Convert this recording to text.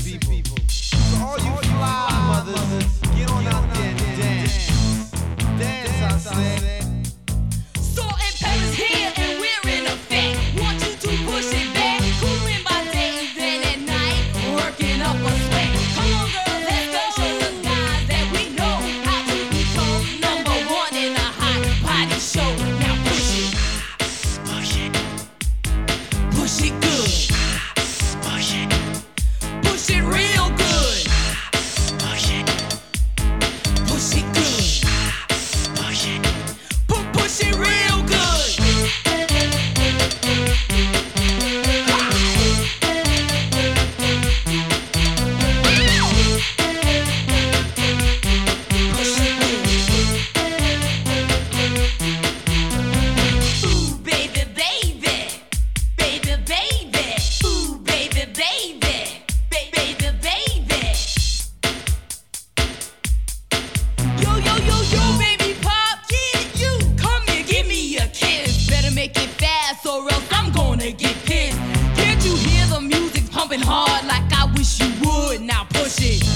So all you fly mothers, get on out there and dance. Dance, I said. Salt and pepper's here and we're in effect. Want you to push it back. Cooling by day, then at night, working up a sweat. Come on, girls, let's go. Show the guys that we know how to become number one in a hot body show. Now push it. Push it. Push it good. Push it. Push it real good. Push it. Push it good. Push it. Push it real good. Ooh, baby, baby. Baby, baby. Ooh, baby, baby. Baby, baby. Yo, baby pop, yeah, you come here, give me a kiss. Better make it fast or else I'm gonna get pissed. Can't you hear the music pumping hard like I wish you would? Now push it.